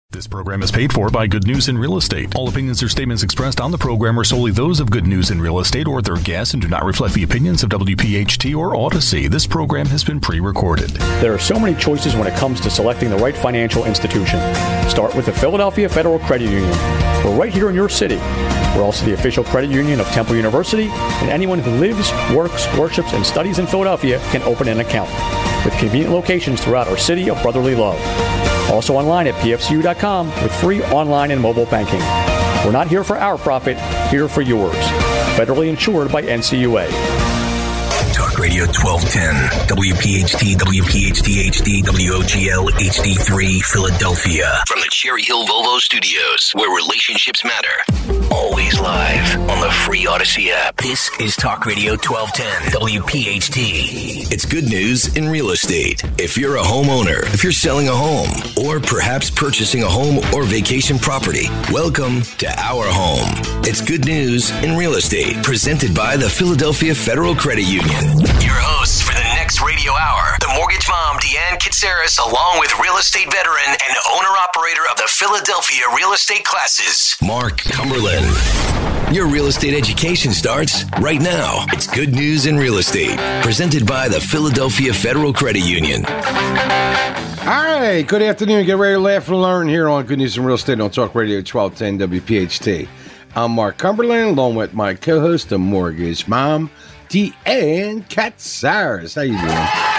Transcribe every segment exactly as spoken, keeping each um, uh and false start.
This program is paid for by Good News in Real Estate. All opinions or statements expressed on the program are solely those of Good News in Real Estate or their guests and do not reflect the opinions of W P H T or Odyssey. This program has been pre-recorded. There are so many choices when it comes to selecting the right financial institution. Start with the Philadelphia Federal Credit Union. We're right here in your city. We're also the official credit union of Temple University, and anyone who lives, works, worships, and studies in Philadelphia can open an account, with convenient locations throughout our city of brotherly love. Also online at p f c u dot com with free online and mobile banking. We're not here for our profit, here for yours. Federally insured by N C U A. Talk Radio twelve ten, W P H T, W P H T H D, W O G L H D three, Philadelphia. From the Cherry Hill Volvo Studios, where relationships matter. Always live on the free Odyssey app. This is Talk Radio twelve ten, W P H T. It's good news in real estate. If you're a homeowner, if you're selling a home, or perhaps purchasing a home or vacation property, welcome to Our Home. It's good news in real estate, presented by the Philadelphia Federal Credit Union. Your hosts for the next radio hour, the mortgage mom, Deanne Kitsaris, along with real estate veteran and owner-operator of the Philadelphia Real Estate Classes, Mark Cumberland. Your real estate education starts right now. It's good news in real estate, presented by the Philadelphia Federal Credit Union. All right, good afternoon. Get ready to laugh and learn here on Good News in Real Estate on Talk Radio twelve ten W P H T. I'm Mark Cumberland, along with my co-host, the mortgage mom, Deanne Katsaris. How you doing?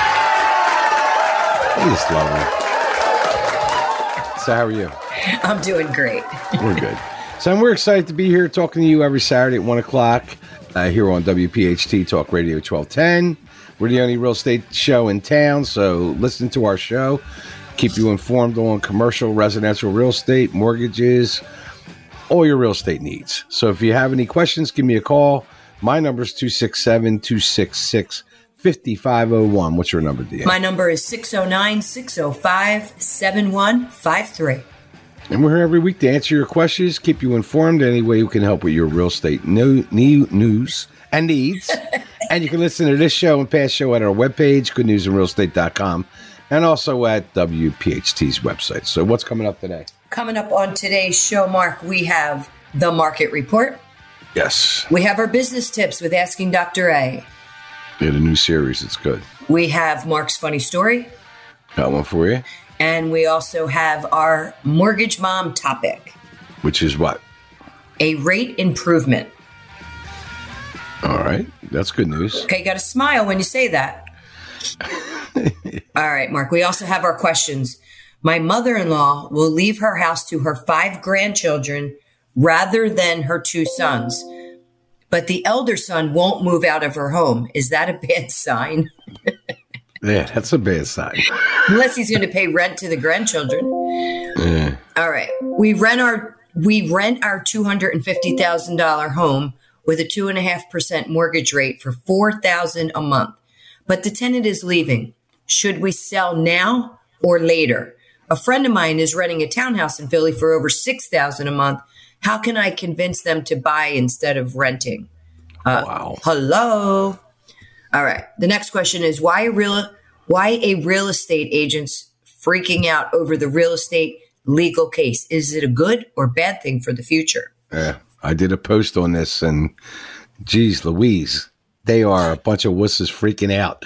I just love her. So how are you? I'm doing great. We're good. So we're excited to be here talking to you every Saturday at one o'clock uh, here on W P H T Talk Radio twelve ten. We're the only real estate show in town, so listen to our show. Keep you informed on commercial, residential real estate, mortgages, all your real estate needs. So if you have any questions, give me a call. My number is two six seven, two six six, five five zero one. What's your number, Deanne? My number is six oh nine, six oh five, seven one five three. And we're here every week to answer your questions, keep you informed any way we can help with your real estate no, new news and needs. And you can listen to this show and past show at our webpage, good news in real estate dot com, and also at W P H T's website. So what's coming up today? Coming up on today's show, Mark, we have the market report. Yes. We have our business tips with Asking Doctor A. We had a new series. It's good. We have Mark's funny story. Got one for you. And we also have our mortgage mom topic. Which is what? A rate improvement. All right. That's good news. Okay, got to smile when you say that. All right, Mark. We also have our questions. My mother-in-law will leave her house to her five grandchildren rather than her two sons. But the elder son won't move out of her home. Is that a bad sign? Yeah, that's a bad sign. Unless he's going to pay rent to the grandchildren. Yeah. All right. We rent our we rent our two hundred fifty thousand dollars home with a two point five percent mortgage rate for four thousand dollars a month. But the tenant is leaving. Should we sell now or later? A friend of mine is renting a townhouse in Philly for over six thousand dollars a month. How can I convince them to buy instead of renting? Uh, wow. Hello. All right. The next question is why a real why a real estate agent's freaking out over the real estate legal case? Is it a good or bad thing for the future? Yeah, I did a post on this, and geez, Louise, they are a bunch of wusses freaking out.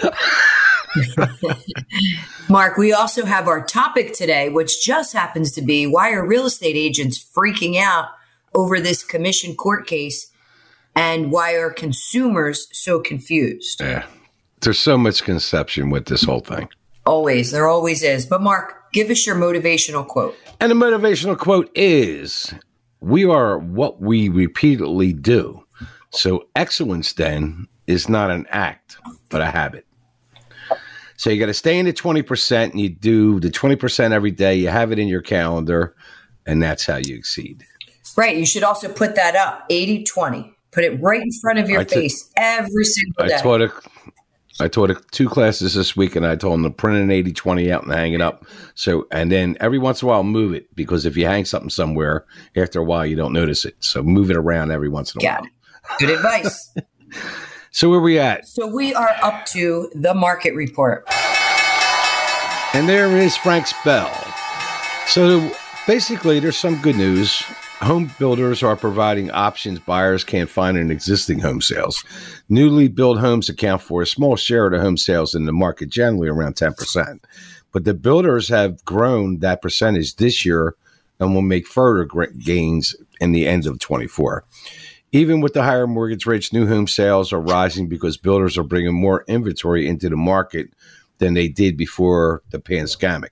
Mark, we also have our topic today, which just happens to be why are real estate agents freaking out over this commission court case, and why are consumers so confused? Yeah, there's so much conception with this whole thing. Always, there always is. But Mark, give us your motivational quote. And the motivational quote is, we are what we repeatedly do. So excellence then is not an act, but a habit. So you got to stay in the twenty percent, and you do the twenty percent every day. You have it in your calendar, and that's how you exceed. Right. You should also put that up, eighty twenty. Put it right in front of your I t- face every single day. I taught, a, I taught a, two classes this week, and I told them to print an eighty twenty out and hang it up. So, and then every once in a while, move it, because if you hang something somewhere, after a while, you don't notice it. So move it around every once in a Got while. it. Good advice. So where are we at? So we are up to the market report. And there is Frank Spell. So basically, there's some good news. Home builders are providing options buyers can't find in existing home sales. Newly built homes account for a small share of the home sales in the market, generally around ten percent. But the builders have grown that percentage this year and will make further gains in the end of twenty-four. Even with the higher mortgage rates, new home sales are rising because builders are bringing more inventory into the market than they did before the pandemic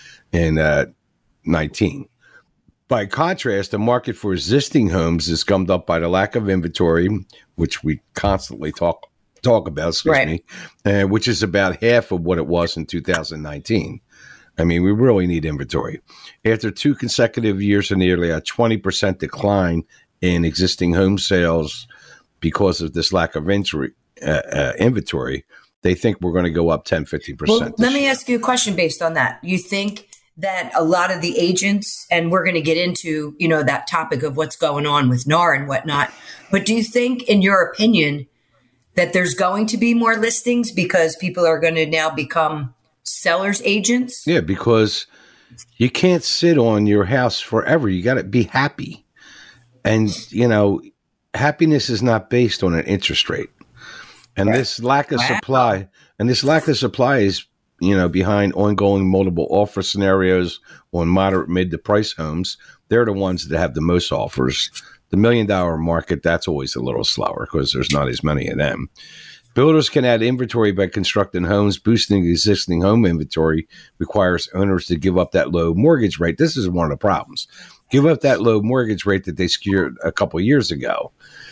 in uh, nineteen. By contrast, the market for existing homes is gummed up by the lack of inventory, which we constantly talk talk about, excuse right. me, uh, which is about half of what it was in two thousand nineteen. I mean, we really need inventory. After two consecutive years of nearly a twenty percent decline in existing home sales because of this lack of inventory, uh, uh, inventory they think we're going to go up ten, fifteen percent. Well, let me year. ask you a question based on that. You think that a lot of the agents, and we're going to get into, you know, that topic of what's going on with N A R and whatnot, but do you think, in your opinion, that there's going to be more listings because people are going to now become sellers agents? Yeah, because you can't sit on your house forever. You got to be happy. And, you know, happiness is not based on an interest rate. And right. this lack of wow. supply, and this lack of supply is, you know, behind ongoing multiple offer scenarios on moderate mid to price homes. They're the ones that have the most offers. The million dollar market, that's always a little slower because there's not as many of them. Builders can add inventory by constructing homes. Boosting existing home inventory requires owners to give up that low mortgage rate. This is one of the problems. Give up that low mortgage rate that they secured a couple of years ago.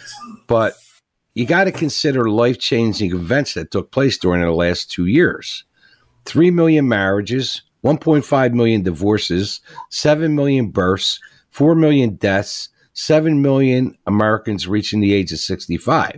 But you got to consider life-changing events that took place during the last two years. Three million marriages, one point five million divorces, seven million births, four million deaths, seven million Americans reaching the age of sixty-five.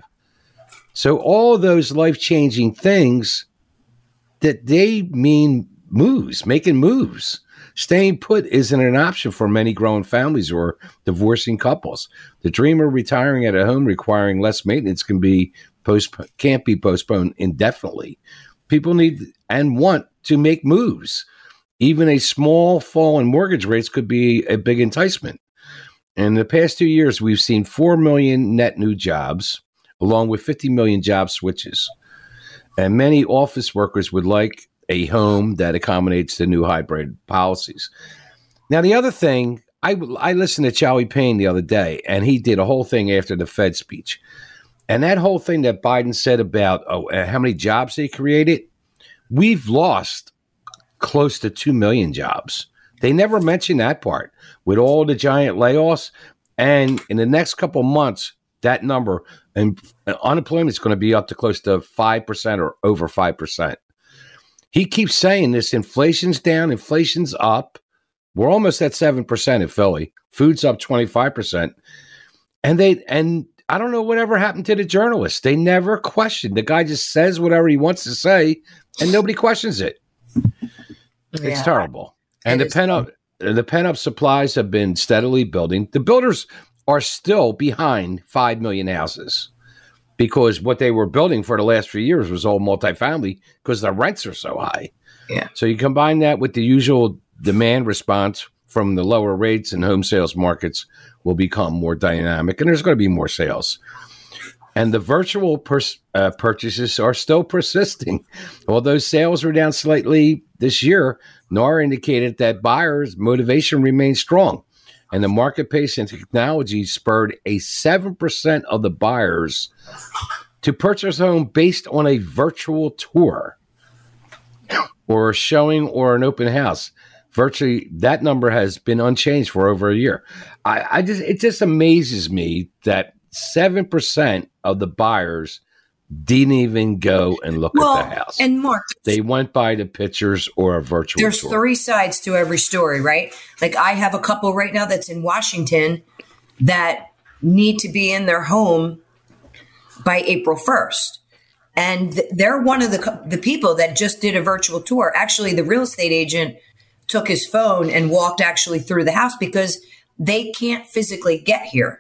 So all of those life-changing things, that they mean moves, making moves. Staying put isn't an option for many growing families or divorcing couples. The dream of retiring at a home requiring less maintenance can be postp- can't be postponed indefinitely. People need and want to make moves. Even a small fall in mortgage rates could be a big enticement. In the past two years, we've seen four million net new jobs, along with fifty million job switches. And many office workers would like a home that accommodates the new hybrid policies. Now, the other thing, I, I listened to Charlie Payne the other day, and he did a whole thing after the Fed speech. And that whole thing that Biden said about oh, how many jobs they created, we've lost close to two million jobs. They never mentioned that part with all the giant layoffs. And in the next couple of months, that number and unemployment is going to be up to close to five percent or over five percent. He keeps saying this, inflation's down, inflation's up. We're almost at seven percent in Philly. Food's up twenty-five percent. And they, and I don't know whatever happened to the journalists. They never questioned. The guy just says whatever he wants to say and nobody questions it. It's yeah, terrible. And the pent up, the pent up supplies have been steadily building. The builders are still behind five million houses because what they were building for the last few years was all multifamily because the rents are so high. Yeah. So you combine that with the usual demand response from the lower rates and home sales markets will become more dynamic, and there's going to be more sales. And the virtual pers- uh, purchases are still persisting. Although sales were down slightly this year, N A R indicated that buyers' motivation remains strong. And the market pace and technology spurred a seven percent of the buyers to purchase a home based on a virtual tour or a showing or an open house. Virtually, that number has been unchanged for over a year. I, I just it just amazes me that seven percent of the buyers didn't even go and look well, at the house. And Mark, they went by the pictures or a virtual There's tour. three sides to every story, right? Like I have a couple right now that's in Washington that need to be in their home by April first. And th- they're one of the the people that just did a virtual tour. Actually, the real estate agent took his phone and walked actually through the house because they can't physically get here.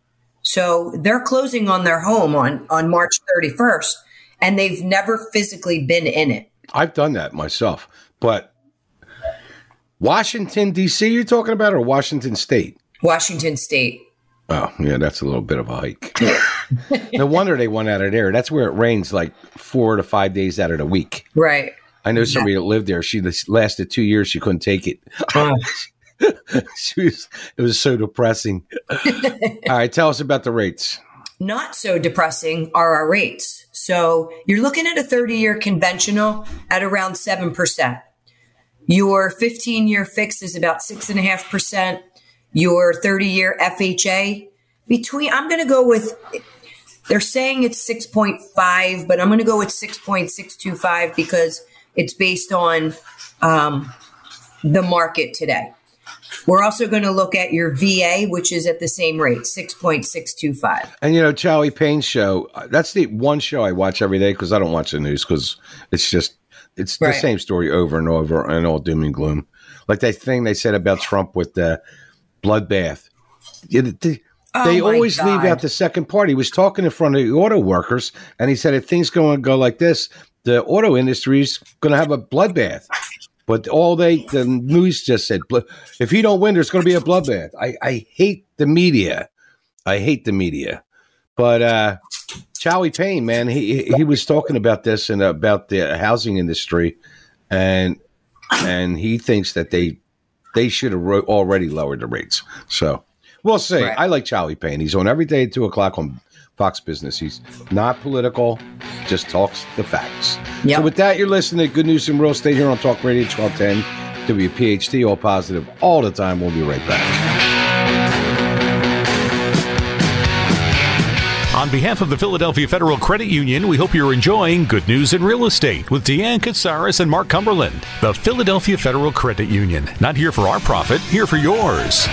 So they're closing on their home on, on March thirty-first, and they've never physically been in it. I've done that myself. But Washington, D C you're talking about, or Washington State? Washington State. Oh, yeah, that's a little bit of a hike. No wonder they went out of there. That's where it rains like four to five days out of the week. Right. I know somebody that lived there. She lasted two years. She couldn't take it. Oh. she was, it was so depressing. All right, tell us about the rates. Not so depressing are our rates. So you're looking at a thirty-year conventional at around seven percent. Your fifteen-year fixed is about six point five percent. Your thirty-year F H A, between, I'm going to go with, they're saying it's six point five, but I'm going to go with six point six two five because it's based on um, the market today. We're also going to look at your V A, which is at the same rate, six point six two five. And, you know, Charlie Payne's show, that's the one show I watch every day because I don't watch the news because it's just, it's the Right. same story over and over and all doom and gloom. Like that thing they said about Trump with the bloodbath. Yeah, they Oh they my always God. leave out the second part. He was talking in front of the auto workers, and he said if things going to go like this, the auto industry is going to have a bloodbath. But all they, the news just said, if he don't win, there's going to be a bloodbath. I, I hate the media. I hate the media. But uh, Charlie Payne, man, he he was talking about this and about the housing industry, and and he thinks that they they should have ro- already lowered the rates. So we'll see. Right. I like Charlie Payne. He's on every day at two o'clock on Fox Business. He's not political, just talks the facts. Yep. So with that, you're listening to Good News in Real Estate here on Talk Radio twelve ten W P H T, all positive all the time. We'll be right back. On behalf of the Philadelphia Federal Credit Union, we hope you're enjoying Good News in Real Estate with Deanne Katsaris and Mark Cumberland. The Philadelphia Federal Credit Union. Not here for our profit, here for yours.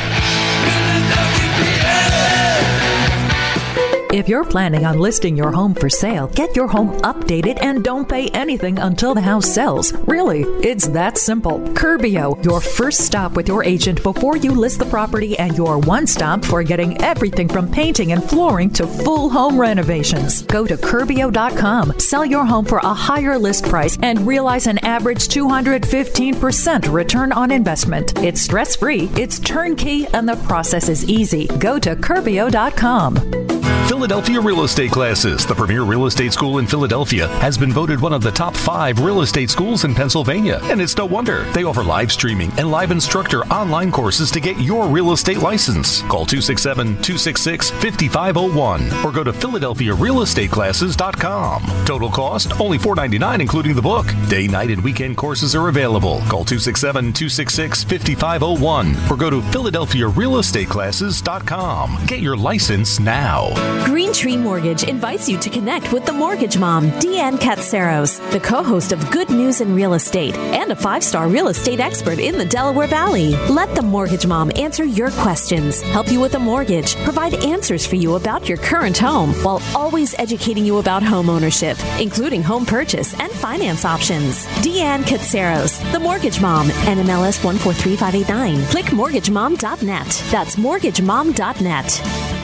If you're planning on listing your home for sale, get your home updated and don't pay anything until the house sells. Really, it's that simple. Curbio, your first stop with your agent before you list the property and your one stop for getting everything from painting and flooring to full home renovations. Go to Curbio dot com, sell your home for a higher list price and realize an average two hundred fifteen percent return on investment. It's stress-free, it's turnkey, and the process is easy. Go to Curbio dot com. Philadelphia Real Estate Classes, the premier real estate school in Philadelphia, has been voted one of the top five real estate schools in Pennsylvania. And it's no wonder. They offer live streaming and live instructor online courses to get your real estate license. Call two six seven, two six six, five five zero one or go to Philadelphia Real Estate Classes dot com. Total cost, only four dollars and ninety-nine cents including the book. Day, night, and weekend courses are available. Call two six seven, two six six, five five zero one or go to Philadelphia Real Estate Classes dot com. Get your license now. Green Tree Mortgage invites you to connect with the Mortgage Mom, Deanne Katsaros, the co-host of Good News in Real Estate and a five-star real estate expert in the Delaware Valley. Let the Mortgage Mom answer your questions, help you with a mortgage, provide answers for you about your current home, while always educating you about home ownership, including home purchase and finance options. Deanne Katsaros, the Mortgage Mom, N M L S one four three five eight nine. Click mortgage mom dot net. That's mortgage mom dot net.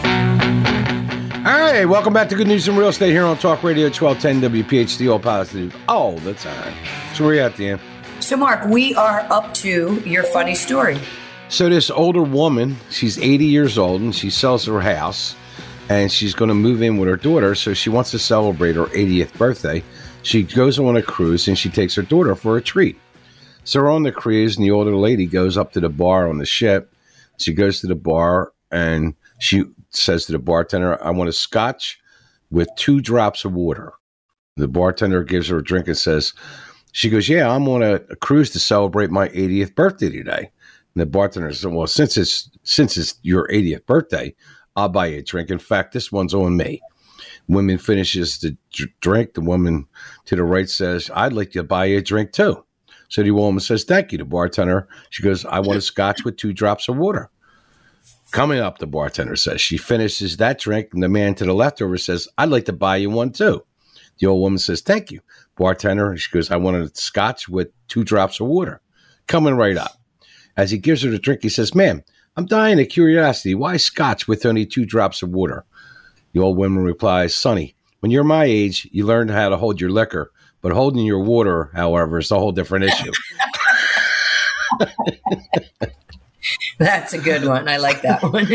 All right, welcome back to Good News in Real Estate here on Talk Radio twelve ten W P H T, all positive all the time. So where you at, Dan? So, Mark, we are up to your funny story. So this older woman, she's eighty years old, and she sells her house, and she's going to move in with her daughter, so she wants to celebrate her eightieth birthday. She goes on a cruise, and she takes her daughter for a treat. So we're on the cruise, and the older lady goes up to the bar on the ship. She goes to the bar, and she says to the bartender, I want a scotch with two drops of water. The bartender gives her a drink and says, she goes, yeah, I'm on a, a cruise to celebrate my eightieth birthday today. And the bartender said, well, since it's since it's your eightieth birthday, I'll buy you a drink. In fact, this one's on me. Woman finishes the d- drink. The woman to the right says, I'd like to buy you a drink too. So the woman says, thank you. The bartender, she goes, I want a scotch with two drops of water. Coming up, the bartender says. She finishes that drink, and the man to the left over says, I'd like to buy you one too. The old woman says, thank you. Bartender, she goes, I want a scotch with two drops of water. Coming right up. As he gives her the drink, he says, ma'am, I'm dying of curiosity. Why scotch with only two drops of water? The old woman replies, Sonny, when you're my age, you learn how to hold your liquor, but holding your water, however, is a whole different issue. That's a good one. I like that one.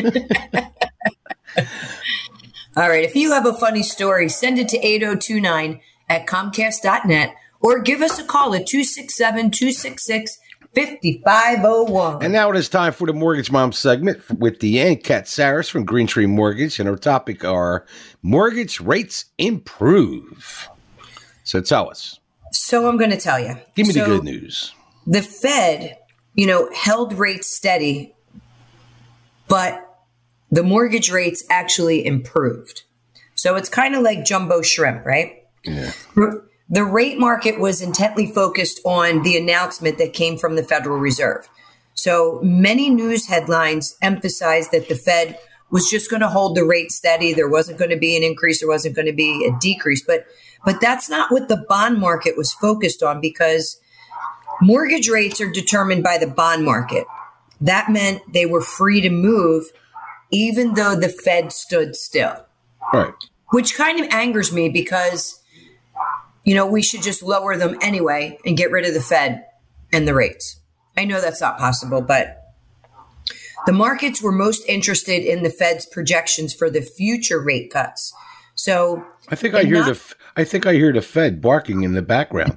All right. If you have a funny story, send it to eight oh two nine at comcast dot net or give us a call at two six seven, two six six, five five oh one. And now it is time for the Mortgage Mom segment with Deanne Katsaris from Green Tree Mortgage. And our topic are mortgage rates improve. So tell us. So I'm going to tell you. Give me so the good news. The Fed, you know, held rates steady, but the mortgage rates actually improved. So it's kind of like jumbo shrimp, right? Yeah. The rate market was intently focused on the announcement that came from the Federal Reserve. So many news headlines emphasized that the Fed was just going to hold the rate steady. There wasn't going to be an increase. There wasn't going to be a decrease. But but that's not what the bond market was focused on, because mortgage rates are determined by the bond market. That meant they were free to move even though the Fed stood still. Right. Which kind of angers me because, you know, we should just lower them anyway and get rid of the Fed and the rates. I know that's not possible, but the markets were most interested in the Fed's projections for the future rate cuts. So I think I hear not- the I think I hear the Fed barking in the background.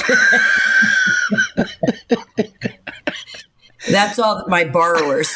That's all my borrowers.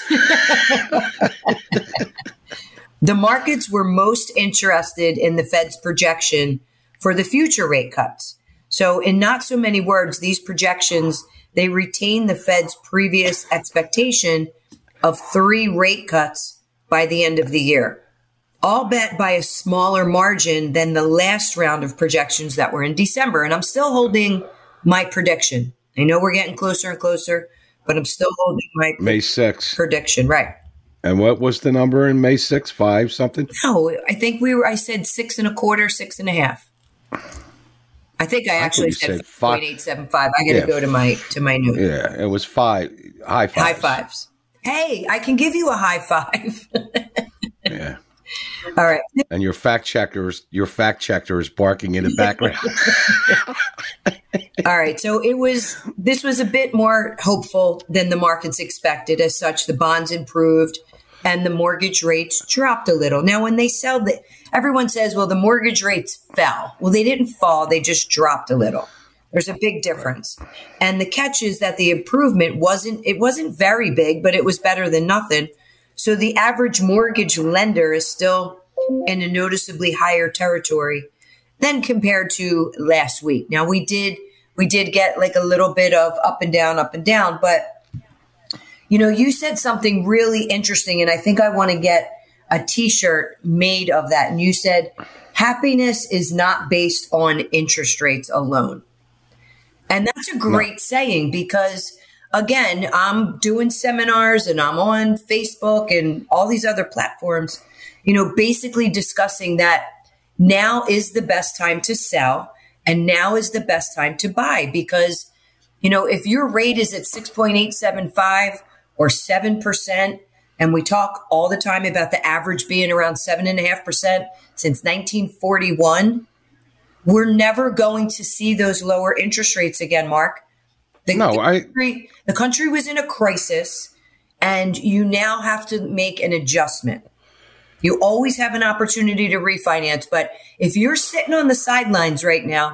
The markets were most interested in the Fed's projection for the future rate cuts. So in not so many words, these projections, they retain the Fed's previous expectation of three rate cuts by the end of the year, all bet by a smaller margin than the last round of projections that were in December. And I'm still holding my prediction. I know we're getting closer and closer, but I'm still holding my May sixth prediction. Right. And what was the number in May sixth? Five something? No, I think we were, I said six and a quarter, six and a half. I think I, I actually said, said five point eight seven five. I got to yeah. go to my, to my note. Yeah, it was five, high fives. High fives. Hey, I can give you a high five. Yeah. All right. And your fact checkers, your fact checker is barking in the background. All right. So it was, this was a bit more hopeful than the markets expected. As such, the bonds improved and the mortgage rates dropped a little. Now, when they sell the, everyone says, well, the mortgage rates fell. Well, they didn't fall. They just dropped a little. There's a big difference. And the catch is that the improvement wasn't, it wasn't very big, but it was better than nothing. So the average mortgage lender is still in a noticeably higher territory than compared to last week. Now we did, we did get like a little bit of up and down, up and down, but you know, you said something really interesting, and I think I want to get a t-shirt made of that. And you said, happiness is not based on interest rates alone. And that's a great no. saying, because again, I'm doing seminars and I'm on Facebook and all these other platforms, you know, basically discussing that now is the best time to sell and now is the best time to buy. Because, you know, if your rate is at six point eight seven five or seven percent, and we talk all the time about the average being around seven point five percent since nineteen forty-one, we're never going to see those lower interest rates again, Mark. The, no, the I. Country, the country was in a crisis, and you now have to make an adjustment. You always have an opportunity to refinance, but if you're sitting on the sidelines right now,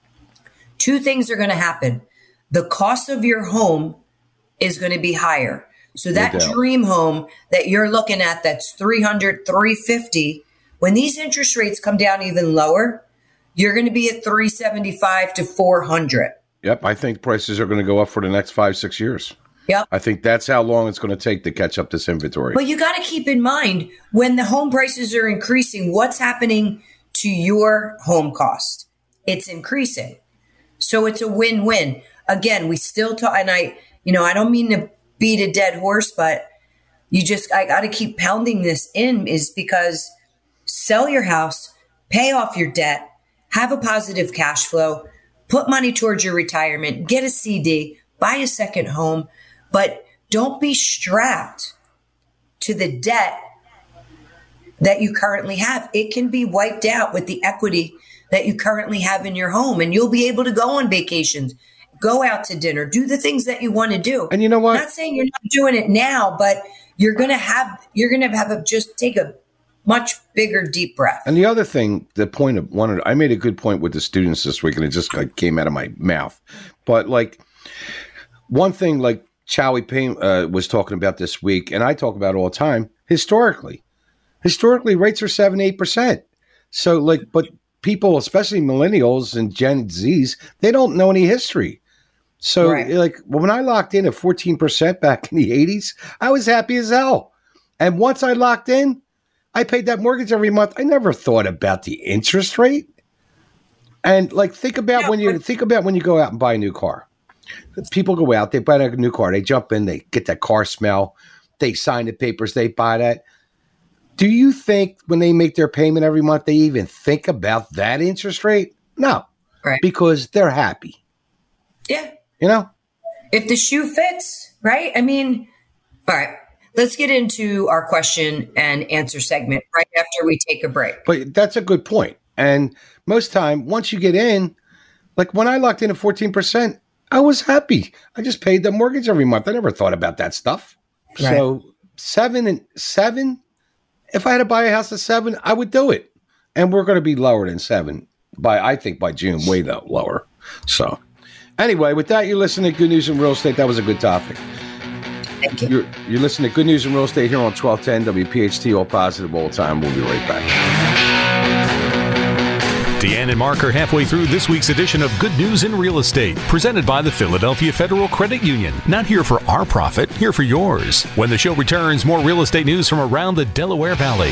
two things are going to happen. The cost of your home is going to be higher. So that no dream home that you're looking at, that's three hundred, three fifty, when these interest rates come down even lower, you're going to be at three seventy-five to four hundred. Yep. I think prices are going to go up for the next five, six years. Yep. I think that's how long it's going to take to catch up this inventory. But you got to keep in mind, when the home prices are increasing, what's happening to your home cost? It's increasing. So it's a win-win. Again, we still talk, and I, you know, I don't mean to beat a dead horse, but you just, I got to keep pounding this in, is because sell your house, pay off your debt, have a positive cash flow, put money towards your retirement, get a C D, buy a second home, but don't be strapped to the debt that you currently have. It can be wiped out with the equity that you currently have in your home, and you'll be able to go on vacations. go out to dinner, do the things that you want to do. And you know what? I'm not saying you're not doing it now, but you're going to have, you're going to have a, just take a much bigger, deep breath. And the other thing, the point of one, I made a good point with the students this week, and it just like came out of my mouth. But like one thing, like Charlie Payne uh, was talking about this week, and I talk about all the time, historically, historically rates are seven, eight percent. So like, but people, especially millennials and Gen Zs, they don't know any history. So right. like when I locked in at fourteen percent back in the eighties, I was happy as hell. And once I locked in, I paid that mortgage every month. I never thought about the interest rate. And like, think about yeah, when you think about when you go out and buy a new car. People go out, they buy a new car, they jump in, they get that car smell, they sign the papers, they buy that. Do you think when they make their payment every month, they even think about that interest rate? No, right? Because they're happy. Yeah, you know, if the shoe fits, right? I mean, all right. Let's get into our question and answer segment right after we take a break. But that's a good point. And most time, once you get in, like when I locked in at fourteen percent, I was happy. I just paid the mortgage every month. I never thought about that stuff. Right. So seven and seven, if I had to buy a house at seven, I would do it. And we're going to be lower than seven by, I think by June, way though, lower. So anyway, with that, you're listening to Good News in Real Estate. That was a good topic. Thank you. You're, you're listening to Good News in Real Estate here on twelve ten W P H T, all positive all the time. We'll be right back. Deanne and Mark are halfway through this week's edition of Good News in Real Estate, presented by the Philadelphia Federal Credit Union. Not here for our profit, here for yours. When the show returns, more real estate news from around the Delaware Valley.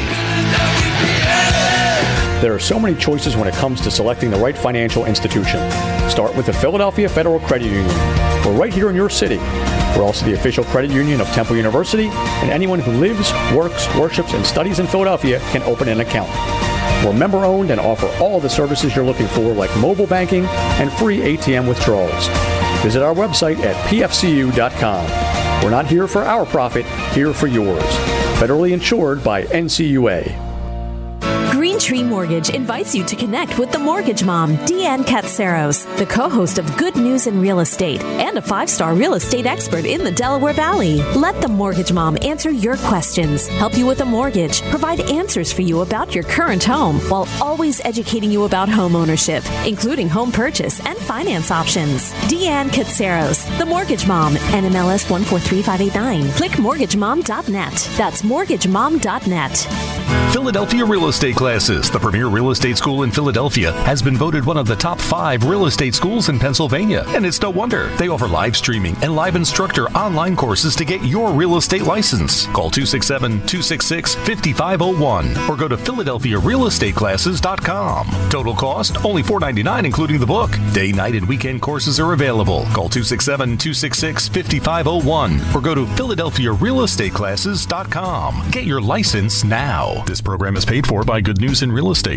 There are so many choices when it comes to selecting the right financial institution. Start with the Philadelphia Federal Credit Union. We're right here in your city. We're also the official credit union of Temple University, and anyone who lives, works, worships, and studies in Philadelphia can open an account. We're member-owned and offer all the services you're looking for, like mobile banking and free A T M withdrawals. Visit our website at p f c u dot com. We're not here for our profit, here for yours. Federally insured by N C U A. Green Tree Mortgage invites you to connect with the Mortgage Mom, Deanne Katsaros, the co-host of Good News in Real Estate and a five-star real estate expert in the Delaware Valley. Let the Mortgage Mom answer your questions, help you with a mortgage, provide answers for you about your current home, while always educating you about home ownership, including home purchase and finance options. Deanne Katsaros, the Mortgage Mom, N M L S one four three five eight nine. Click mortgage mom dot net. That's mortgage mom dot net. Philadelphia Real Estate Classes, the premier real estate school in Philadelphia, has been voted one of the top five real estate schools in Pennsylvania. And it's no wonder. They offer live streaming and live instructor online courses to get your real estate license. Call two six seven, two six six, five five zero one or go to philadelphia real estate classes dot com. Total cost, only four dollars and ninety-nine cents including the book. Day, night, and weekend courses are available. Call two six seven, two six six, five five zero one or go to philadelphia real estate classes dot com. Get your license now. This program is paid for by Good News in Real Estate.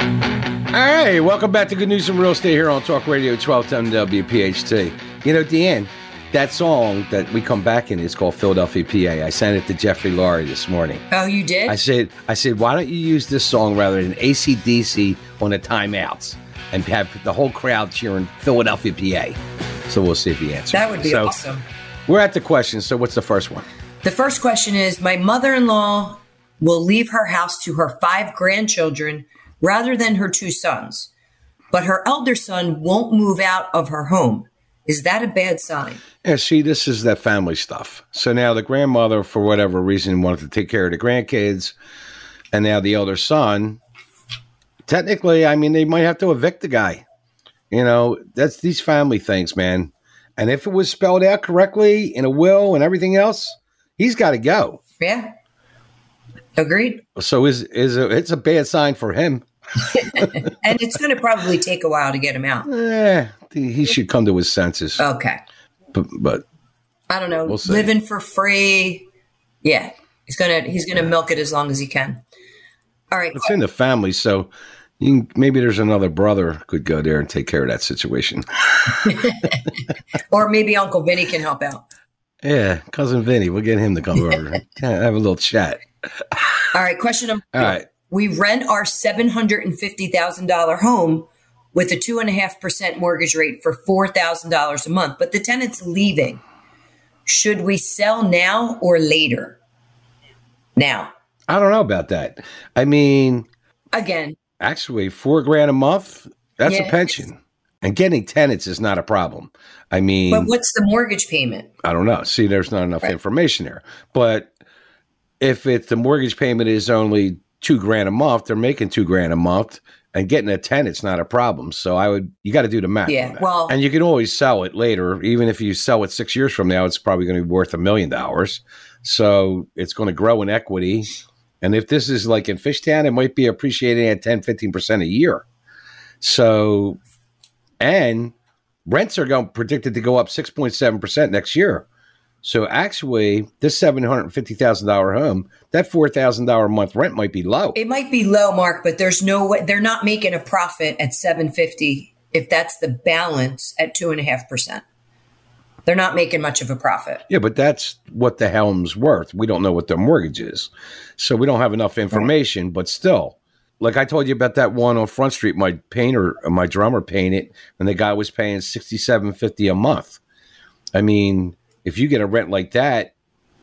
All right, welcome back to Good News in Real Estate here on Talk Radio twelve ten W P H T. You know, Deanne, that song that we come back in is called Philadelphia, P A. I sent it to Jeffrey Laurie this morning. Oh, you did? I said, I said, why don't you use this song rather than A C D C on the timeouts and have the whole crowd cheering Philadelphia, P A? So we'll see if he answers. That would be so, awesome. We're at the questions. So what's the first one? The first question is, my mother-in-law will leave her house to her five grandchildren rather than her two sons, but her elder son won't move out of her home. Is that a bad sign? Yeah, see, this is that family stuff. So now the grandmother, for whatever reason, wanted to take care of the grandkids, and now the elder son, technically, I mean, they might have to evict the guy. You know, that's these family things, man. And if it was spelled out correctly in a will and everything else, he's got to go. Yeah. Agreed. So is is a, it's a bad sign for him. And it's going to probably take a while to get him out. Eh, he should come to his senses. Okay. But, but I don't know. We'll see. Living for free. Yeah. He's going to he's going to milk it as long as he can. All right. It's in the family, so you can, maybe there's another brother could go there and take care of that situation. Or maybe Uncle Vinny can help out. Yeah, Cousin Vinny. We'll get him to come over. Have a little chat. All right. Question number two. All right. We rent our seven hundred fifty thousand dollars home with a two and a half percent mortgage rate for four thousand dollars a month, but the tenant's leaving. Should we sell now or later? Now. I don't know about that. I mean, again, actually, four grand a month, that's yeah. a pension. And getting tenants is not a problem. I mean, but what's the mortgage payment? I don't know. See, there's not enough right. information there. But if it the mortgage payment is only two grand a month, they're making two grand a month, and getting a tenant's not a problem. So I would, you got to do the math. Yeah. Well, and you can always sell it later. Even if you sell it six years from now, it's probably going to be worth a million dollars. So it's going to grow in equity. And if this is like in Fishtown, it might be appreciating at ten, fifteen percent a year. So, and rents are going predicted to go up six point seven percent next year. So actually, this seven hundred fifty thousand dollars home, that four thousand dollars a month rent might be low. It might be low, Mark, but there's no way they're not making a profit at seven fifty if that's the balance at two and a half percent. They're not making much of a profit. Yeah, but that's what the home's worth. We don't know what their mortgage is. So we don't have enough information, but still. Like I told you about that one on Front Street, my painter, my drummer painted, and the guy was paying sixty-seven fifty a month. I mean, if you get a rent like that,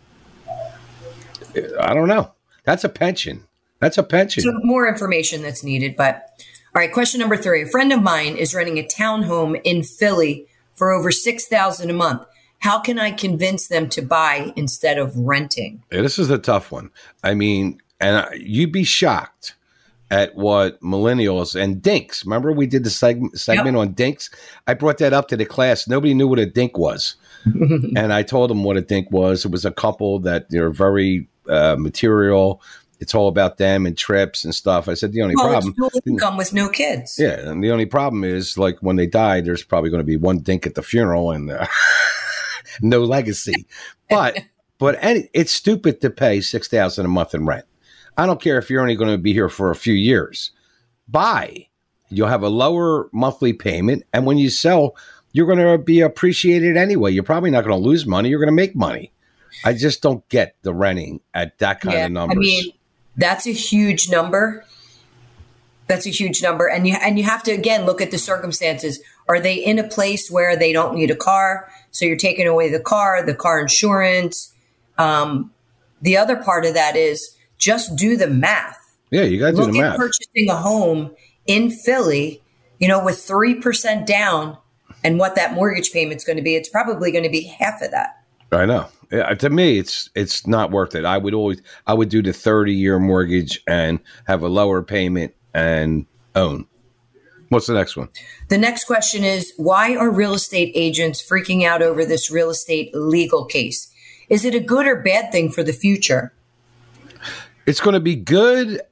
I don't know. That's a pension. That's a pension. So more information that's needed. But all right, question number three. A friend of mine is renting a townhome in Philly for over six thousand dollars a month. How can I convince them to buy instead of renting? Yeah, this is a tough one. I mean, and you'd be shocked at what millennials and dinks. Remember we did the seg- segment yep. on dinks? I brought that up to the class. Nobody knew what a dink was. And I told them what a dink was. It was a couple that they're very uh, material. It's all about them and trips and stuff. I said, the only well, problem. It's dual income with no kids. Yeah. And the only problem is, like, when they die, there's probably going to be one dink at the funeral and uh, no legacy. But but any, it's stupid to pay six thousand dollars a month in rent. I don't care if you're only going to be here for a few years. Buy. You'll have a lower monthly payment. And when you sell, you're going to be appreciated anyway. You're probably not going to lose money. You're going to make money. I just don't get the renting at that kind yeah, of numbers. I mean, that's a huge number. That's a huge number. And you and you have to, again, look at the circumstances. Are they in a place where they don't need a car? So you're taking away the car, the car insurance. Um, the other part of that is just do the math. Yeah, you got to do the math. Purchasing a home in Philly, you know, with three percent down and what that mortgage payment's going to be, it's probably going to be half of that. I know. Yeah, to me, it's it's not worth it. I would always I would do the thirty year mortgage and have a lower payment and own. What's the next one? The next question is, why are real estate agents freaking out over this real estate legal case? Is it a good or bad thing for the future? It's going to be good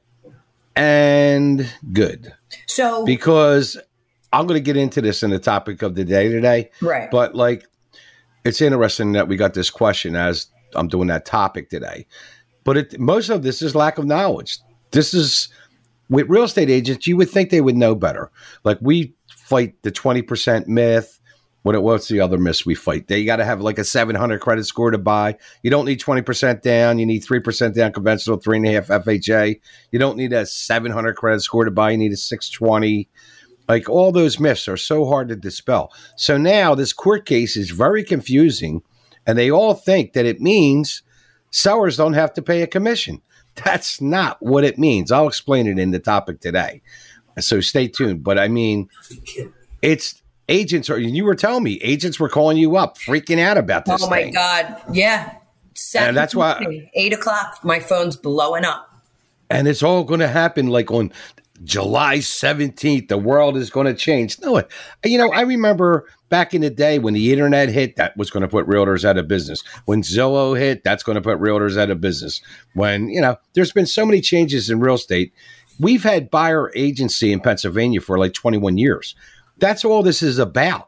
and good. So because I'm going to get into this in the topic of the day today. Right. But like, it's interesting that we got this question as I'm doing that topic today. But it, most of this is lack of knowledge. This is, with real estate agents, you would think they would know better. Like, we fight the twenty percent myth. What, what's the other myth we fight? They got to have like a seven hundred credit score to buy. You don't need twenty percent down. You need three percent down conventional, three and a half F H A. You don't need a seven hundred credit score to buy. You need a six twenty. Like, all those myths are so hard to dispel. So now this court case is very confusing, and they all think that it means sellers don't have to pay a commission. That's not what it means. I'll explain it in the topic today. So stay tuned. But I mean, it's agents are, you were telling me agents were calling you up, freaking out about this. Oh my thing. God. Yeah. And that's why eight o'clock, my phone's blowing up. And it's all going to happen like on July seventeenth, the world is going to change. No, you know, I remember back in the day when the internet hit, that was going to put realtors out of business. When Zillow hit, that's going to put realtors out of business. When, you know, there's been so many changes in real estate. We've had buyer agency in Pennsylvania for like twenty-one years. That's all this is about.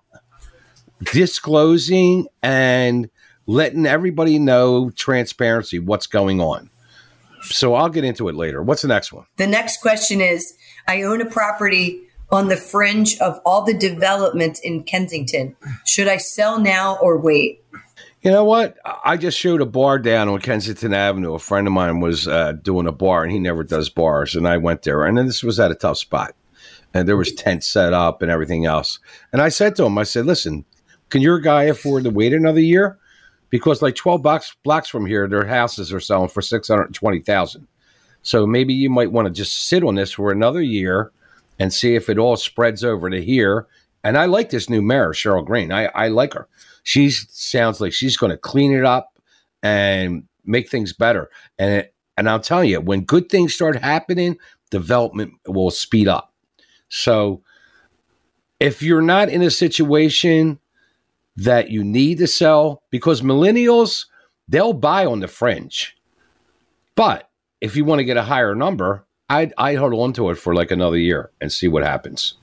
Disclosing and letting everybody know, transparency, what's going on. So I'll get into it later. What's the next one? The next question is, I own a property on the fringe of all the developments in Kensington. Should I sell now or wait? You know what? I just showed a bar down on Kensington Avenue. A friend of mine was uh, doing a bar, and he never does bars. And I went there, and then this was at a tough spot. and there was tents set up and everything else. And I said to him, I said, listen, can your guy afford to wait another year? Because like twelve blocks, blocks from here, their houses are selling for six hundred twenty thousand dollars. So maybe you might want to just sit on this for another year and see if it all spreads over to here. And I like this new mayor, Cheryl Green. I, I like her. She sounds like she's going to clean it up and make things better. And it, and I'll tell you, when good things start happening, development will speed up. So if you're not in a situation that you need to sell, because millennials, they'll buy on the fringe. But if you want to get a higher number, I'd, I'd hold on to it for like another year and see what happens.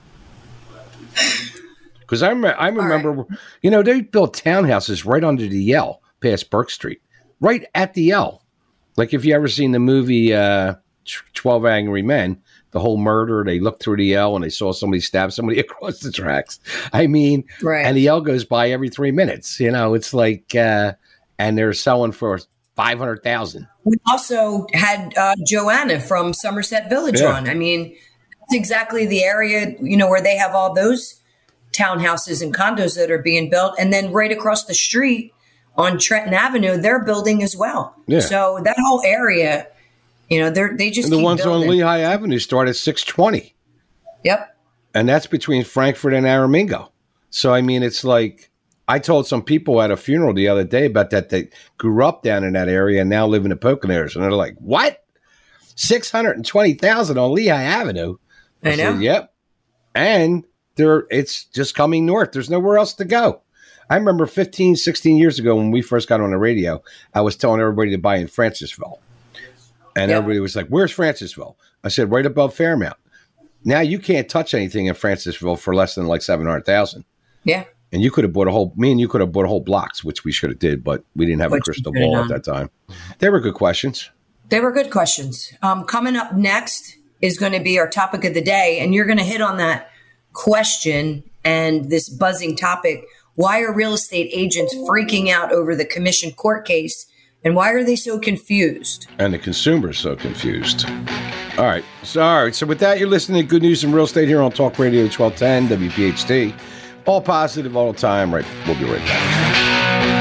Because I, rem- I remember, right. you know, they built townhouses right under the L, past Burke Street, right at the L. Like if you ever seen the movie uh, twelve Angry Men, the whole murder, they looked through the L and they saw somebody stab somebody across the tracks. I mean, right. and the L goes by every three minutes. You know, it's like, uh, and they're selling for five hundred thousand dollars. We also had uh, Joanna from Somerset Village yeah. on. I mean, that's exactly the area, you know, where they have all those townhouses and condos that are being built. And then right across the street on Trenton Avenue, they're building as well. Yeah. So that whole area, you know, they're, they just and the keep ones building. on Lehigh Avenue start at six twenty. Yep. And that's between Frankfurt and Aramingo. So, I mean, it's like, I told some people at a funeral the other day about that. They grew up down in that area and now live in the Poconos. And they're like, what? six hundred twenty thousand dollars on Lehigh Avenue? I, I know. Said, yep. And there, it's just coming north. There's nowhere else to go. I remember fifteen, sixteen years ago when we first got on the radio, I was telling everybody to buy in Francisville. And yep. everybody was like, where's Francisville? I said, right above Fairmount. Now you can't touch anything in Francisville for less than like seven hundred thousand dollars. Yeah. And you could have bought a whole, me and you could have bought a whole blocks, which we should have did, but we didn't have but a crystal ball at that time. They were good questions. They were good questions. Um, coming up next is going to be our topic of the day. And you're going to hit on that question and this buzzing topic. Why are real estate agents freaking out over the commission court case? And why are they so confused? And the consumer's so confused. All right. So, all right. So with that, you're listening to Good News in Real Estate here on Talk Radio twelve ten W P H T. All positive all the time. Right. We'll be right back.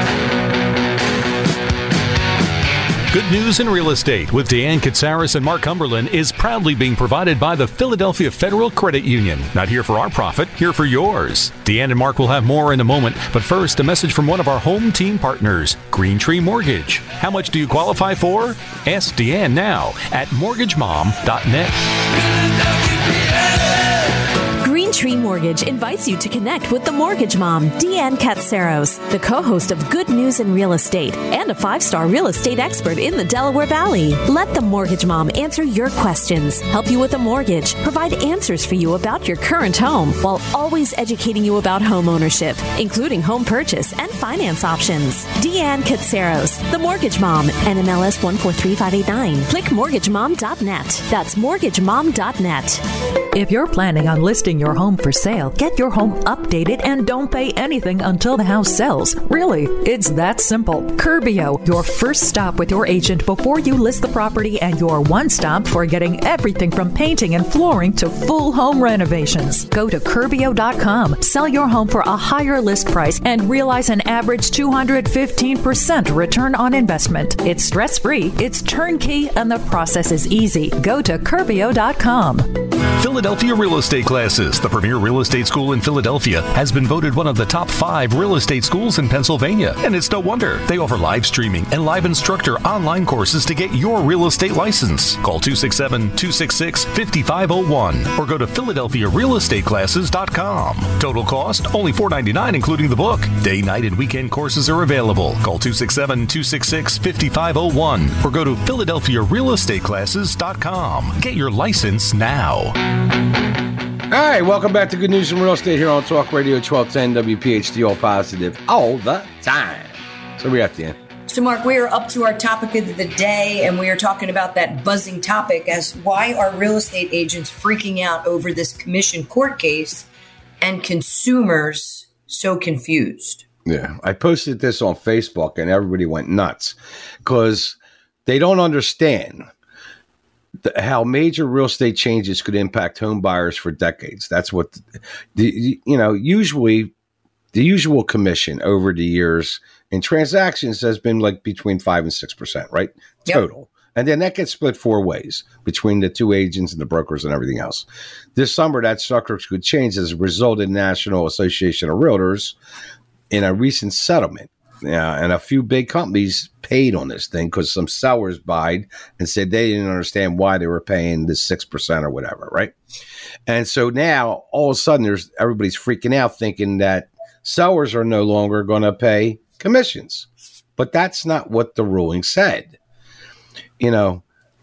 Good News in Real Estate with Deanne Katsaris and Mark Cumberland is proudly being provided by the Philadelphia Federal Credit Union. Not here for our profit, here for yours. Deanne and Mark will have more in a moment, but first, a message from one of our home team partners, Green Tree Mortgage. How much do you qualify for? Ask Deanne now at mortgage mom dot net. Green Tree Mortgage invites you to connect with the Mortgage Mom, Deanne Katsaros, the co-host of Good News in Real Estate and a five-star real estate expert in the Delaware Valley. Let the Mortgage Mom answer your questions, help you with a mortgage, provide answers for you about your current home, while always educating you about home ownership, including home purchase and finance options. Deanne Katsaros, the Mortgage Mom, N M L S one four three five eight nine. Click mortgage mom dot net. That's mortgage mom dot net. If you're planning on listing your home for sale, get your home updated and don't pay anything until the house sells. Really, it's that simple. Curbio, your first stop with your agent before you list the property and your one stop for getting everything from painting and flooring to full home renovations. Go to Curbio dot com, sell your home for a higher list price and realize an average two hundred fifteen percent return on investment. It's stress-free, it's turnkey, and the process is easy. Go to Curbio dot com. Philadelphia Real Estate Classes, the premier real estate school in Philadelphia, has been voted one of the top five real estate schools in Pennsylvania. And it's no wonder. They offer live streaming and live instructor online courses to get your real estate license. Call two six seven, two six six, five five zero one or go to philadelphia real estate classes dot com. Total cost, only four dollars and ninety-nine cents including the book. Day, night, and weekend courses are available. Call two six seven, two six six, five five zero one or go to philadelphia real estate classes dot com. Get your license now. All right, welcome back to Good News in Real Estate here on Talk Radio twelve ten W P H T, all positive all the time. So we're at the end. So, Mark, we are up to our topic of the day, and we are talking about that buzzing topic as why are real estate agents freaking out over this commission court case and consumers so confused? Yeah, I posted this on Facebook, and everybody went nuts because they don't understand. the, how major real estate changes could impact home buyers for decades. That's what the, you know, usually the usual commission over the years in transactions has been like between five and six percent, right? Yep. Total. And then that gets split four ways between the two agents and the brokers and everything else. This summer, that structure could change as a result of the National Association of Realtors in a recent settlement. Yeah, and a few big companies paid on this thing because some sellers buyed and said they didn't understand why they were paying the six percent or whatever, right? And so now, all of a sudden, there's everybody's freaking out thinking that sellers are no longer going to pay commissions. But that's not what the ruling said. You know,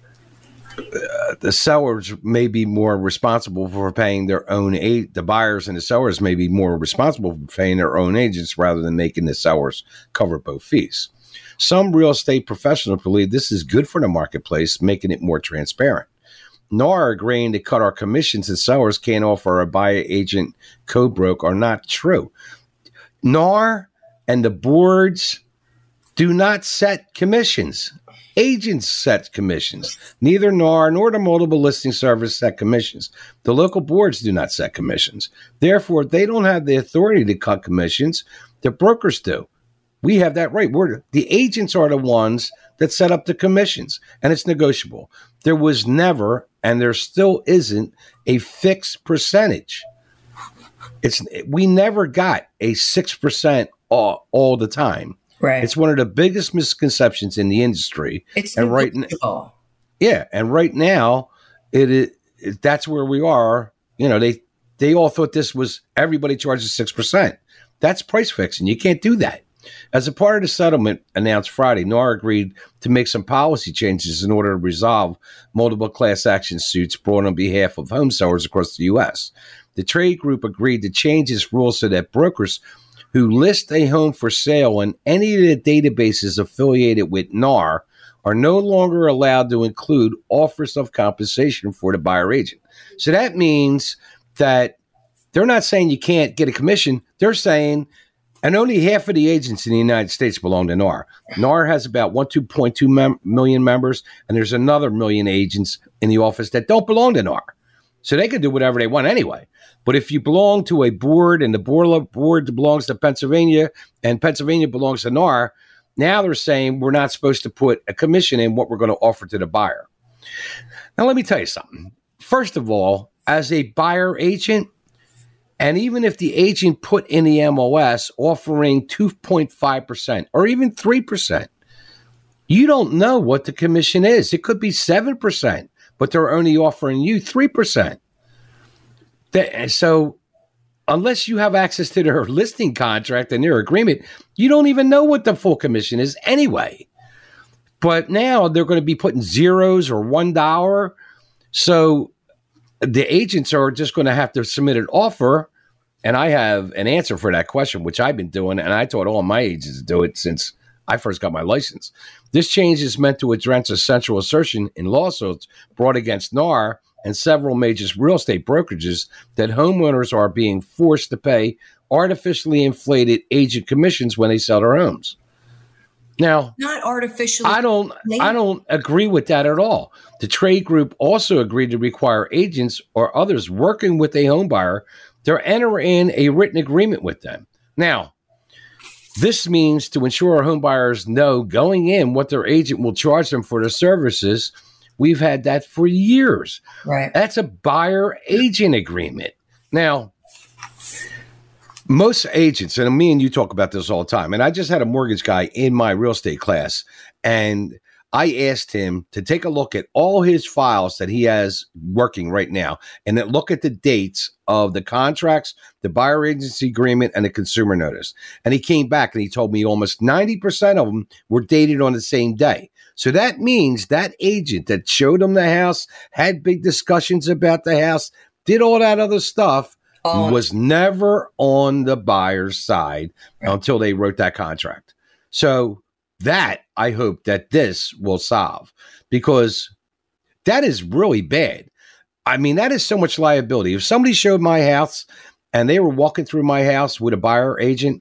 uh, the sellers may be more responsible for paying their own aid. The buyers and the sellers may be more responsible for paying their own agents rather than making the sellers cover both fees. Some real estate professionals believe this is good for the marketplace, making it more transparent. N A R agreeing to cut our commissions and sellers can't offer a buyer agent code broke are not true. N A R and the boards do not set commissions. Agents set commissions. Neither N A R nor the multiple listing service set commissions. The local boards do not set commissions. Therefore, they don't have the authority to cut commissions. The brokers do. We have that right. We're, the agents are the ones that set up the commissions, and it's negotiable. There was never, and there still isn't, a fixed percentage. It's we never got a six percent all, all the time. Right. It's one of the biggest misconceptions in the industry. It's and right now, yeah, and right now, it is it, that's where we are. You know, they they all thought this was everybody charges six percent. That's price fixing. You can't do that. As a part of the settlement announced Friday, N A R agreed to make some policy changes in order to resolve multiple class action suits brought on behalf of home sellers across the U S. The trade group agreed to change its rules so that brokers who list a home for sale in any of the databases affiliated with N A R are no longer allowed to include offers of compensation for the buyer agent. So that means that they're not saying you can't get a commission. They're saying, and only half of the agents in the United States belong to N A R. N A R has about one, two point two mem- million members, and there's another million agents in the office that don't belong to N A R. So they can do whatever they want anyway. But if you belong to a board and the board, board belongs to Pennsylvania and Pennsylvania belongs to N A R, now they're saying we're not supposed to put a commission in what we're going to offer to the buyer. Now, let me tell you something. First of all, as a buyer agent, and even if the agent put in the M O S offering two point five percent or even three percent, you don't know what the commission is. It could be seven percent, but they're only offering you three percent. That, so unless you have access to their listing contract and their agreement, you don't even know what the full commission is anyway. But now they're going to be putting zeros or one dollar. So the agents are just going to have to submit an offer. And I have an answer for that question, which I've been doing. And I taught all my agents to do it since I first got my license. This change is meant to address a central assertion in lawsuits brought against N A R and several major real estate brokerages that homeowners are being forced to pay artificially inflated agent commissions when they sell their homes. Now, not artificially. I don't. Inflated. I don't agree with that at all. The trade group also agreed to require agents or others working with a home buyer to enter in a written agreement with them. Now, this means to ensure our home buyers know going in what their agent will charge them for their services. We've had that for years. Right. That's a buyer-agent agreement. Now, most agents, and me and you talk about this all the time, and I just had a mortgage guy in my real estate class, and I asked him to take a look at all his files that he has working right now, and then look at the dates of the contracts, the buyer agency agreement, and the consumer notice. And he came back and he told me almost ninety percent of them were dated on the same day. So that means that agent that showed him the house, had big discussions about the house, did all that other stuff, oh. was never on the buyer's side right. until they wrote that contract. So that I hope that this will solve, because that is really bad. I mean, that is so much liability. If somebody showed my house and they were walking through my house with a buyer agent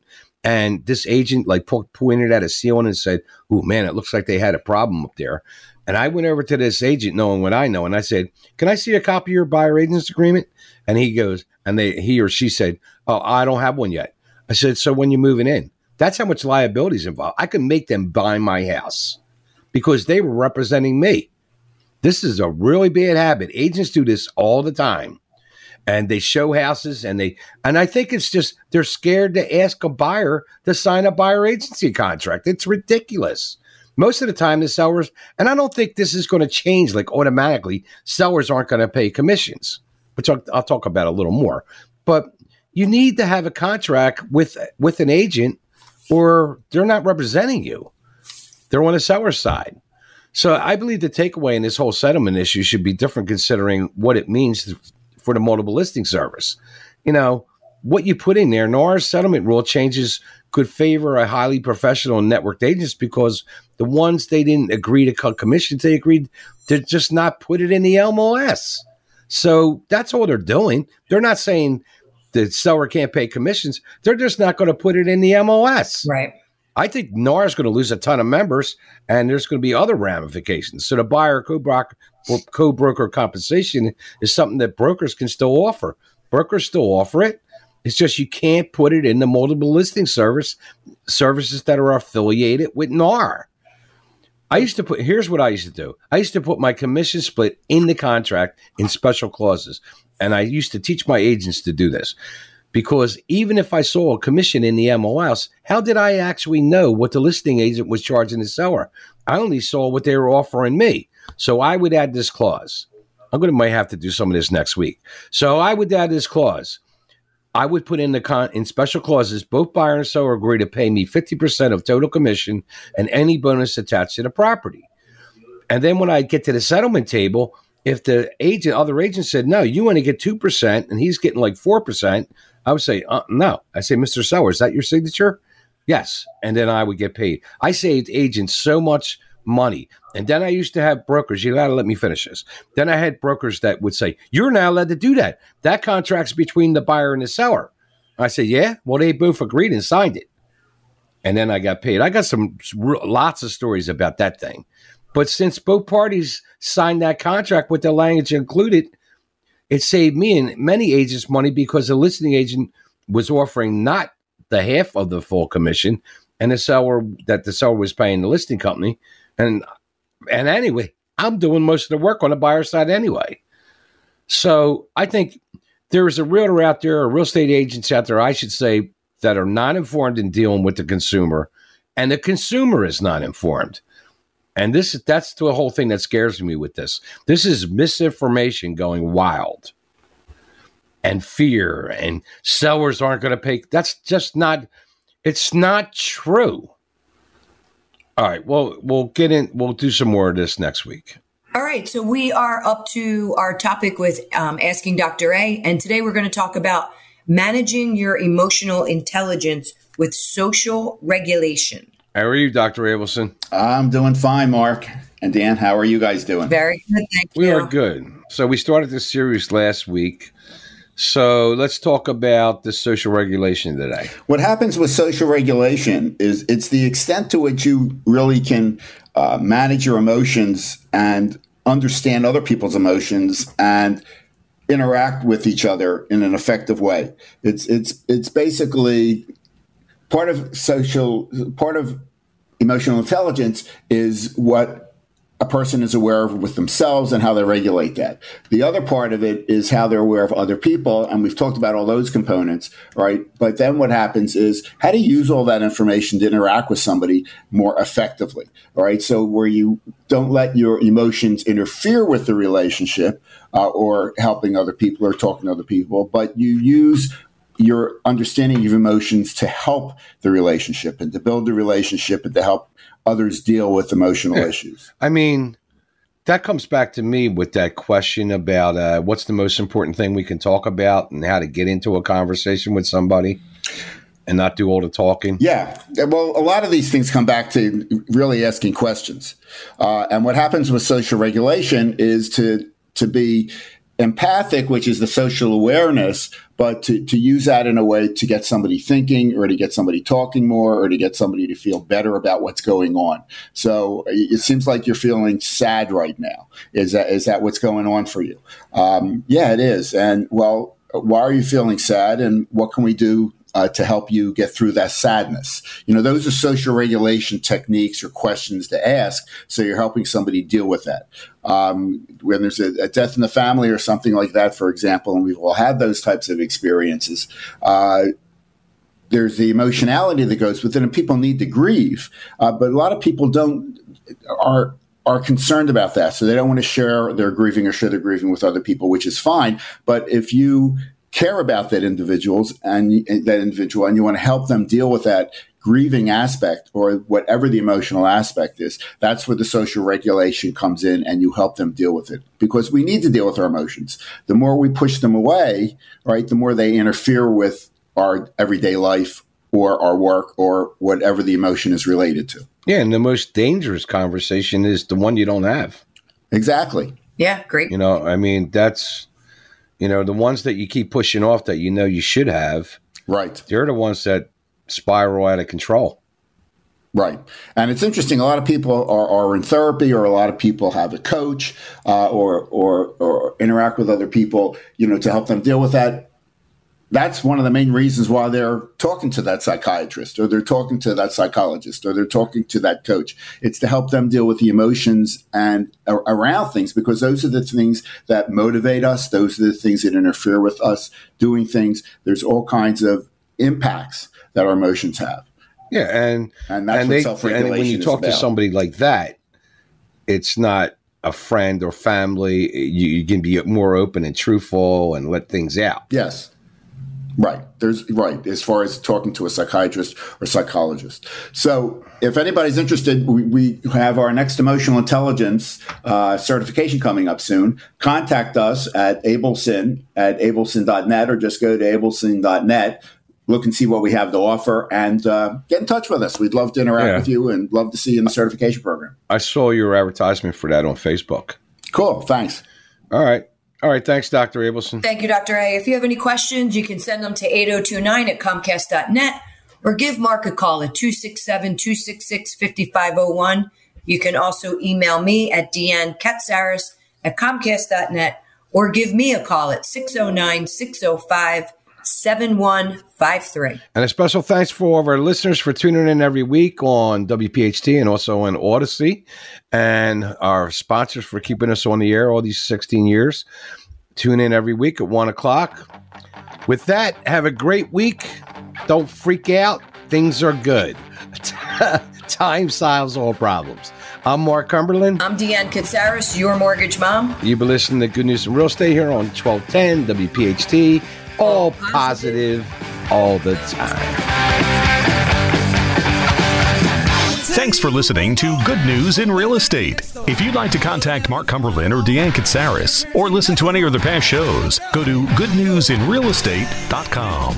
And this agent like po- pointed at a ceiling and said, "Oh man, it looks like they had a problem up there." And I went over to this agent, knowing what I know, and I said, "Can I see a copy of your buyer agent's agreement?" And he goes, and they he or she said, "Oh, I don't have one yet." I said, "So when you're moving in?" That's how much liability is involved. I can make them buy my house because they were representing me. This is a really bad habit. Agents do this all the time. And they show houses and they, and I think it's just, they're scared to ask a buyer to sign a buyer agency contract. It's ridiculous. Most of the time the sellers, and I don't think this is going to change like automatically, sellers aren't going to pay commissions, which I'll, I'll talk about a little more. But you need to have a contract with, with an agent or they're not representing you. They're on the seller's side. So I believe the takeaway in this whole settlement issue should be different considering what it means to, for the multiple listing service. You know, what you put in there, N A R's settlement rule changes could favor a highly professional and networked agents because the ones they didn't agree to cut commissions, they agreed to just not put it in the M L S. So that's all they're doing. They're not saying the seller can't pay commissions. They're just not going to put it in the M L S. Right. I think N A R is going to lose a ton of members, and there's going to be other ramifications. So the buyer co-broker, co-broker compensation is something that brokers can still offer. Brokers still offer it. It's just you can't put it in the multiple listing service services that are affiliated with N A R. I used to put, here's what I used to do. I used to put my commission split in the contract in special clauses, and I used to teach my agents to do this. Because even if I saw a commission in the M L S, how did I actually know what the listing agent was charging the seller? I only saw what they were offering me. So I would add this clause. I'm going to might have to do some of this next week. So I would add this clause. I would put in the con- in special clauses, both buyer and seller agree to pay me fifty percent of total commission and any bonus attached to the property. And then when I get to the settlement table, if the agent, other agent said, no, you want to get two percent and he's getting like four percent, I would say, uh, no. I say, Mister Seller, is that your signature? Yes. And then I would get paid. I saved agents so much money. And then I used to have brokers. You got to let me finish this. Then I had brokers that would say, you're not allowed to do that. That contract's between the buyer and the seller. I said, yeah. Well, they both agreed and signed it. And then I got paid. I got some lots of stories about that thing. But since both parties signed that contract with the language included, it saved me and many agents money because the listing agent was offering not the half of the full commission and the seller that the seller was paying the listing company. And and anyway, I'm doing most of the work on the buyer side anyway. So I think there is a realtor out there, or real estate agents out there, I should say, that are not informed in dealing with the consumer, and the consumer is not informed. And this that's the whole thing that scares me with this. This is misinformation going wild and fear, and sellers aren't going to pay. That's just not, it's not true. All right, well, we'll get in, we'll do some more of this next week. All right, so we are up to our topic with um, Asking Doctor A, and today we're going to talk about managing your emotional intelligence with social regulation. How are you, Doctor Abelson? I'm doing fine, Mark. And Dan, how are you guys doing? Very good, thank you. We are good. So we started this series last week. So let's talk about the social regulation today. What happens with social regulation is it's the extent to which you really can uh, manage your emotions and understand other people's emotions and interact with each other in an effective way. It's it's it's basically part of social, part of emotional intelligence is what a person is aware of with themselves and how they regulate that. The other part of it is how they're aware of other people, and we've talked about all those components, right? But then what happens is how to use all that information to interact with somebody more effectively, all right? So where you don't let your emotions interfere with the relationship uh, or helping other people or talking to other people, but you use your understanding of emotions to help the relationship and to build the relationship and to help others deal with emotional yeah. issues. I mean, that comes back to me with that question about uh, what's the most important thing we can talk about and how to get into a conversation with somebody and not do all the talking. Yeah. Well, a lot of these things come back to really asking questions. Uh, and what happens with social regulation is to to be empathic, which is the social awareness, but to, to use that in a way to get somebody thinking or to get somebody talking more or to get somebody to feel better about what's going on. So it seems like you're feeling sad right now. Is that is that what's going on for you? Um, yeah, it is. And well, why are you feeling sad, and what can we do Uh, to help you get through that sadness? You know, those are social regulation techniques or questions to ask. So you're helping somebody deal with that. Um, when there's a, a death in the family or something like that, for example, and we've all had those types of experiences, uh, there's the emotionality that goes with it, and people need to grieve. Uh, but a lot of people don't are are concerned about that. So they don't want to share their grieving or share their grieving with other people, which is fine. But if you care about that individuals and, and that individual, and you want to help them deal with that grieving aspect or whatever the emotional aspect is, that's where the social regulation comes in, and you help them deal with it, because we need to deal with our emotions. The more we push them away, right, the more they interfere with our everyday life or our work or whatever the emotion is related to. Yeah, and the most dangerous conversation is the one you don't have. Exactly. Yeah, great. You know, I mean, that's, you know, the ones that you keep pushing off that you know you should have. Right. They're the ones that spiral out of control. Right. And it's interesting. A lot of people are, are in therapy, or a lot of people have a coach uh, or, or, or interact with other people, you know, to help them deal with that. That's one of the main reasons why they're talking to that psychiatrist, or they're talking to that psychologist, or they're talking to that coach. It's to help them deal with the emotions and uh, around things, because those are the things that motivate us. Those are the things that interfere with us doing things. There's all kinds of impacts that our emotions have. Yeah, and and that's and what they, self-regulation and when you is talk about. to somebody like that, it's not a friend or family. You, you can be more open and truthful and let things out. Yes. Right. There's right. As far as talking to a psychiatrist or psychologist. So if anybody's interested, we, we have our next emotional intelligence uh, certification coming up soon. Contact us at Abelson at abelson dot net, or just go to abelson dot net. Look and see what we have to offer, and uh, get in touch with us. We'd love to interact Yeah. with you and love to see you in the certification program. I saw your advertisement for that on Facebook. Cool. Thanks. All right. All right. Thanks, Doctor Abelson. Thank you, Doctor A. If you have any questions, you can send them to eight oh two nine at comcast dot net, or give Mark a call at two six seven, two six six, five five zero one. You can also email me at deannekatsaris at comcast dot net, or give me a call at six oh nine, six oh five, seven one five three. And a special thanks for all of our listeners for tuning in every week on W P H T and also on Odyssey, and our sponsors for keeping us on the air all these sixteen years. Tune in every week at one o'clock. With that, have a great week. Don't freak out. Things are good. Time solves all problems. I'm Mark Cumberland. I'm Deanne Katsaris, your mortgage mom. You've been listening to Good News in Real Estate here on twelve ten W P H T. All positive, all the time. Thanks for listening to Good News in Real Estate. If you'd like to contact Mark Cumberland or Deanne Katsaris, or listen to any of their past shows, go to good news in real estate dot com.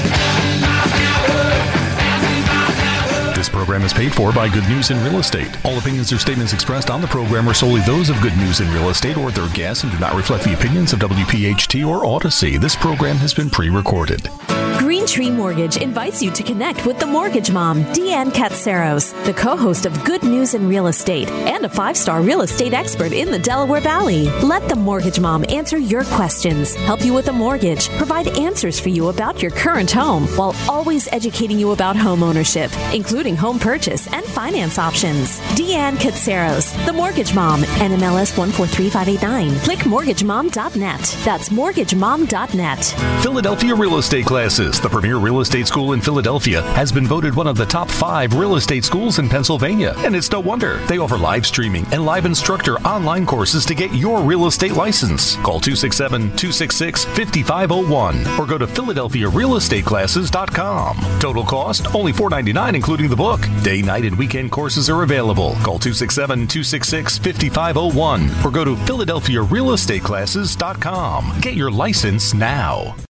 This program is paid for by Good News in Real Estate. All opinions or statements expressed on the program are solely those of Good News in Real Estate or their guests and do not reflect the opinions of W P H T or Odyssey. This program has been pre-recorded. Green Tree Mortgage invites you to connect with the Mortgage Mom, Deanne Katsaros, the co-host of Good News in Real Estate and a five-star real estate expert in the Delaware Valley. Let the Mortgage Mom answer your questions, help you with a mortgage, provide answers for you about your current home, while always educating you about home ownership, including home purchase and finance options. Deanne Katsaros, the Mortgage Mom, N M L S one four three five eight nine. Click mortgage mom dot net. That's mortgage mom dot net. Philadelphia Real Estate Classes, the premier real estate school in Philadelphia, has been voted one of the top five real estate schools in Pennsylvania. And it's no wonder. They offer live streaming and live instructor online courses to get your real estate license. Call two six seven, two six six, five five zero one or go to philadelphia real estate classes dot com. Total cost, only four dollars and ninety-nine cents including the book. Day, night, and weekend courses are available. Call two six seven, two six six, five five zero one or go to philadelphia real estate classes dot com. Get your license now.